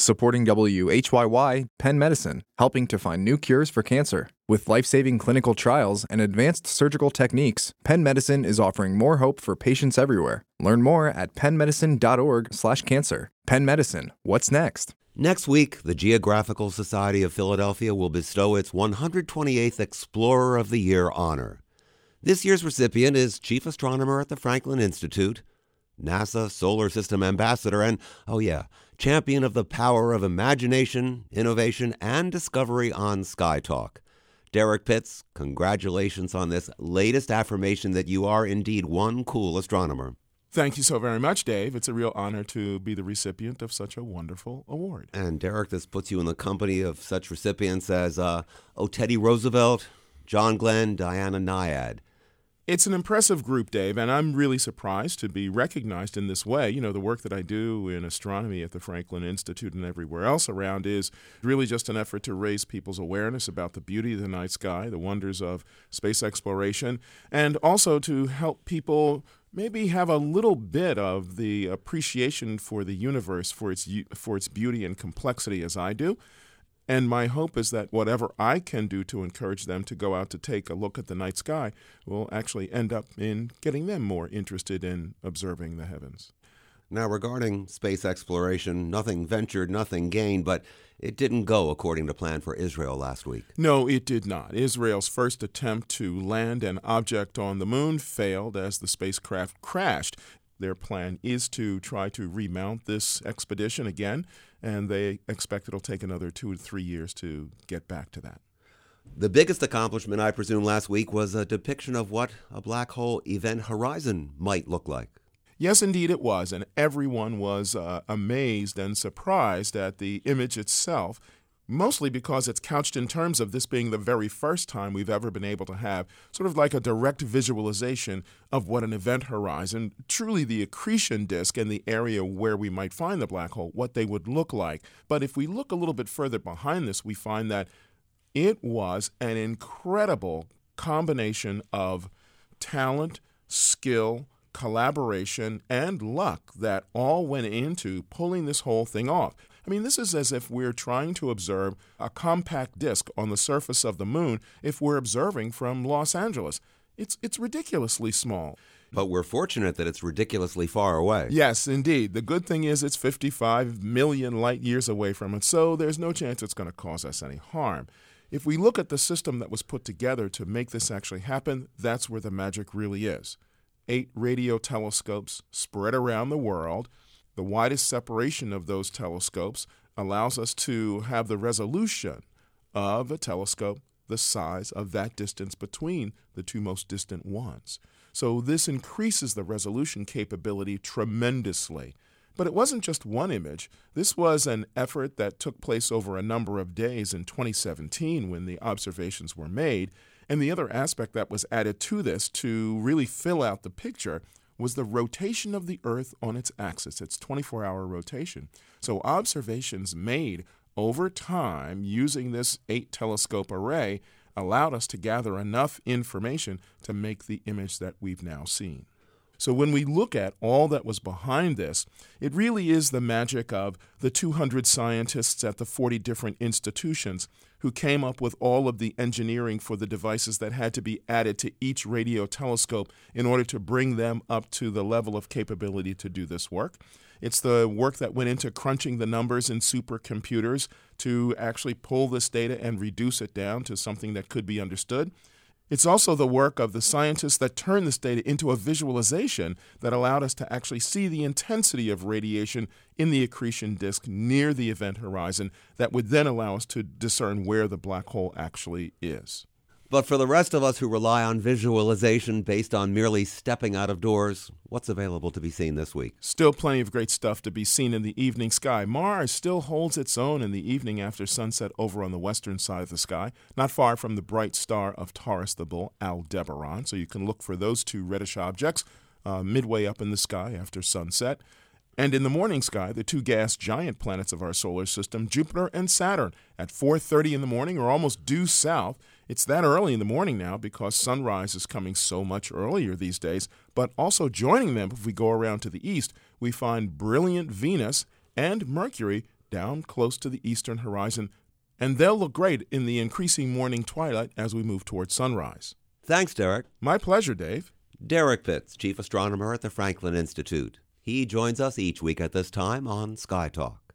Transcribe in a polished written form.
Supporting WHYY, Penn Medicine, helping to find new cures for cancer. With life-saving clinical trials and advanced surgical techniques, Penn Medicine is offering more hope for patients everywhere. Learn more at pennmedicine.org/cancer. Penn Medicine, what's next? Next week, the Geographical Society of Philadelphia will bestow its 128th Explorer of the Year honor. This year's recipient is Chief Astronomer at the Franklin Institute, NASA Solar System Ambassador, and, champion of the power of imagination, innovation, and discovery on Sky Talk. Derek Pitts, congratulations on this latest affirmation that you are indeed one cool astronomer. Thank you so very much, Dave. It's a real honor to be the recipient of such a wonderful award. And Derek, this puts you in the company of such recipients as Teddy Roosevelt, John Glenn, Diana Nyad. It's an impressive group, Dave, and I'm really surprised to be recognized in this way. You know, the work that I do in astronomy at the Franklin Institute and everywhere else around is really just an effort to raise people's awareness about the beauty of the night sky, the wonders of space exploration, and also to help people maybe have a little bit of the appreciation for the universe, for its beauty and complexity as I do. And my hope is that whatever I can do to encourage them to go out to take a look at the night sky will actually end up in getting them more interested in observing the heavens. Now, regarding space exploration, nothing ventured, nothing gained, but it didn't go according to plan for Israel last week. No, it did not. Israel's first attempt to land an object on the moon failed as the spacecraft crashed. Their plan is to try to remount this expedition again, and they expect it'll take another 2 to 3 years to get back to that. The biggest accomplishment, I presume, last week was a depiction of what a black hole event horizon might look like. Yes, indeed it was, and everyone was amazed and surprised at the image itself, mostly because it's couched in terms of this being the very first time we've ever been able to have sort of like a direct visualization of what an event horizon, truly the accretion disk and the area where we might find the black hole, what they would look like. But if we look a little bit further behind this, we find that it was an incredible combination of talent, skill, collaboration, and luck that all went into pulling this whole thing off. I mean, this is as if we're trying to observe a compact disk on the surface of the moon if we're observing from Los Angeles. It's ridiculously small. But we're fortunate that it's ridiculously far away. Yes, indeed. The good thing is it's 55 million light years away from it, so there's no chance it's going to cause us any harm. If we look at the system that was put together to make this actually happen, that's where the magic really is. 8 radio telescopes spread around the world. The widest separation of those telescopes allows us to have the resolution of a telescope the size of that distance between the two most distant ones. So this increases the resolution capability tremendously. But it wasn't just one image. This was an effort that took place over a number of days in 2017 when the observations were made. And the other aspect that was added to this to really fill out the picture was the rotation of the Earth on its axis, its 24-hour rotation. So observations made over time using this 8-telescope array allowed us to gather enough information to make the image that we've now seen. So when we look at all that was behind this, it really is the magic of the 200 scientists at the 40 different institutions who came up with all of the engineering for the devices that had to be added to each radio telescope in order to bring them up to the level of capability to do this work. It's the work that went into crunching the numbers in supercomputers to actually pull this data and reduce it down to something that could be understood. It's also the work of the scientists that turned this data into a visualization that allowed us to actually see the intensity of radiation in the accretion disk near the event horizon that would then allow us to discern where the black hole actually is. But for the rest of us who rely on visualization based on merely stepping out of doors, what's available to be seen this week? Still plenty of great stuff to be seen in the evening sky. Mars still holds its own in the evening after sunset over on the western side of the sky, not far from the bright star of Taurus the Bull, Aldebaran. So you can look for those two reddish objects midway up in the sky after sunset. And in the morning sky, the two gas giant planets of our solar system, Jupiter and Saturn, at 4:30 in the morning are almost due south. It's that early in the morning now because sunrise is coming so much earlier these days. But also joining them, if we go around to the east, we find brilliant Venus and Mercury down close to the eastern horizon, and they'll look great in the increasing morning twilight as we move towards sunrise. Thanks, Derek. My pleasure, Dave. Derek Pitts, Chief Astronomer at the Franklin Institute. He joins us each week at this time on Sky Talk.